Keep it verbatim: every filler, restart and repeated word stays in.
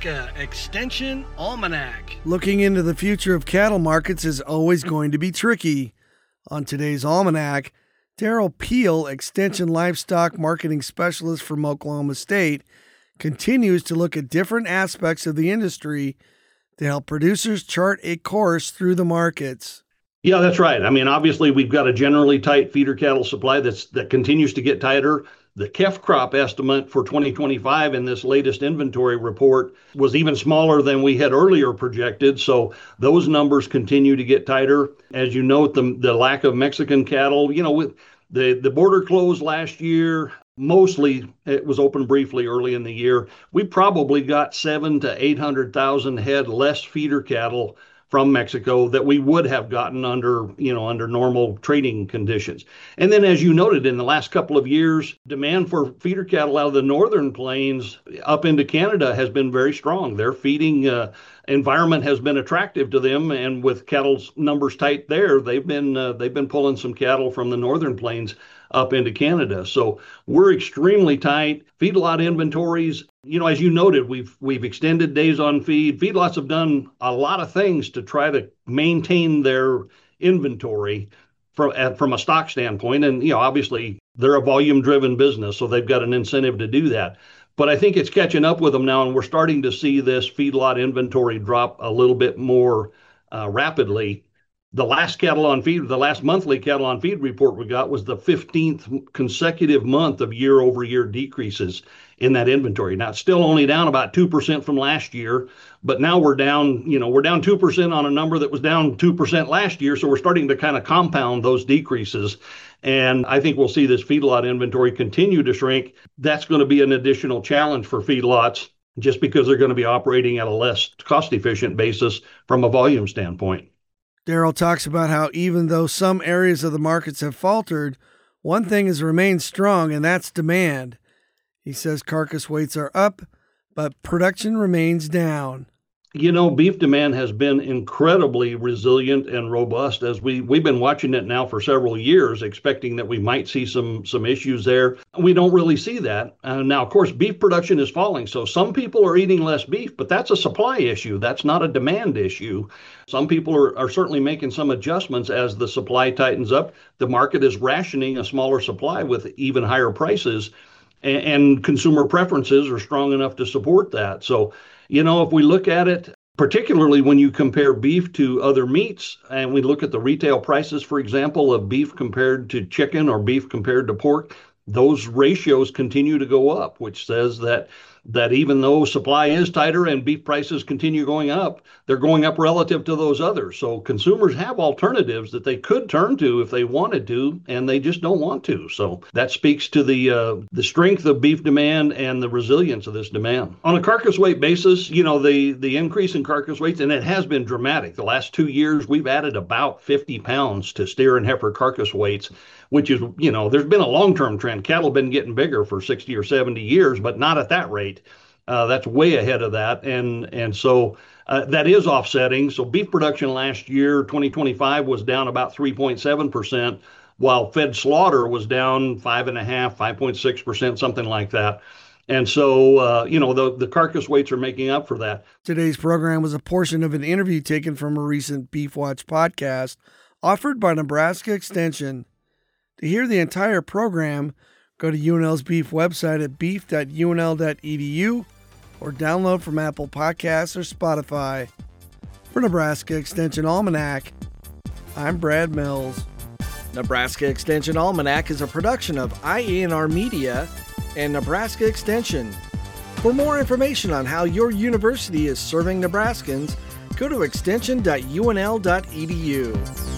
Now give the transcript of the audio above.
Nebraska Extension Almanac. Looking into the future of cattle markets is always going to be tricky. On today's Almanac, Daryl Peel, Extension Livestock Marketing Specialist from Oklahoma State, continues to look at different aspects of the industry to help producers chart a course through the markets. Yeah, that's right. I mean, obviously, we've got a generally tight feeder cattle supply that's that continues to get tighter. The C A F crop estimate for twenty twenty-five in this latest inventory report was even smaller than we had earlier projected. So those numbers continue to get tighter. As you note, the, the lack of Mexican cattle, you know, with the, the border closed last year, mostly it was open briefly early in the year. We probably got seven to eight hundred thousand head less feeder cattle from Mexico that we would have gotten under, you know, under normal trading conditions. And then, as you noted, in the last couple of years, demand for feeder cattle out of the northern plains up into Canada has been very strong. Their feeding uh, environment has been attractive to them, and with cattle's numbers tight there, they've been uh, they've been pulling some cattle from the northern plains up into Canada. So we're extremely tight. Feedlot inventories, you know, as you noted, we've we've extended days on feed. Feedlots have done a lot of things to try to maintain their inventory from from a stock standpoint. And, you know, obviously they're a volume-driven business, so they've got an incentive to do that. But I think it's catching up with them now, and we're starting to see this feedlot inventory drop a little bit more uh, rapidly. The last cattle on feed, the last monthly cattle on feed report we got was the fifteenth consecutive month of year over year decreases in that inventory. Now, it's still only down about two percent from last year, but now we're down, you know, we're down two percent on a number that was down two percent last year. So we're starting to kind of compound those decreases. And I think we'll see this feedlot inventory continue to shrink. That's going to be an additional challenge for feedlots just because they're going to be operating at a less cost efficient basis from a volume standpoint. Daryl talks about how even though some areas of the markets have faltered, one thing has remained strong, and that's demand. He says carcass weights are up, but production remains down. You know, beef demand has been incredibly resilient and robust as we, we've been watching it now for several years, expecting that we might see some, some issues there. We don't really see that. Uh, now, of course, beef production is falling. So some people are eating less beef, but that's a supply issue. That's not a demand issue. Some people are, are certainly making some adjustments as the supply tightens up. The market is rationing a smaller supply with even higher prices, and, and consumer preferences are strong enough to support that. So, you know, if we look at it, particularly when you compare beef to other meats, and we look at the retail prices, for example, of beef compared to chicken or beef compared to pork, those ratios continue to go up, which says that that even though supply is tighter and beef prices continue going up, they're going up relative to those others. So consumers have alternatives that they could turn to if they wanted to, and they just don't want to. So that speaks to the uh, the strength of beef demand and the resilience of this demand. On a carcass weight basis, you know, the, the increase in carcass weights, and it has been dramatic. The last two years, we've added about fifty pounds to steer and heifer carcass weights, which is, you know, there's been a long-term trend. Cattle have been getting bigger for sixty or seventy years, but not at that rate. Uh, that's way ahead of that. And and so uh, that is offsetting. So beef production last year, twenty twenty-five, was down about three point seven percent, while fed slaughter was down five and a half, five point six percent, something like that. And so, uh, you know, the, the carcass weights are making up for that. Today's program was a portion of an interview taken from a recent Beef Watch podcast offered by Nebraska Extension. To hear the entire program, go to U N L's Beef website at beef dot u n l dot e d u or download from Apple Podcasts or Spotify. For Nebraska Extension Almanac, I'm Brad Mills. Nebraska Extension Almanac is a production of I A N R Media and Nebraska Extension. For more information on how your university is serving Nebraskans, go to extension dot u n l dot e d u.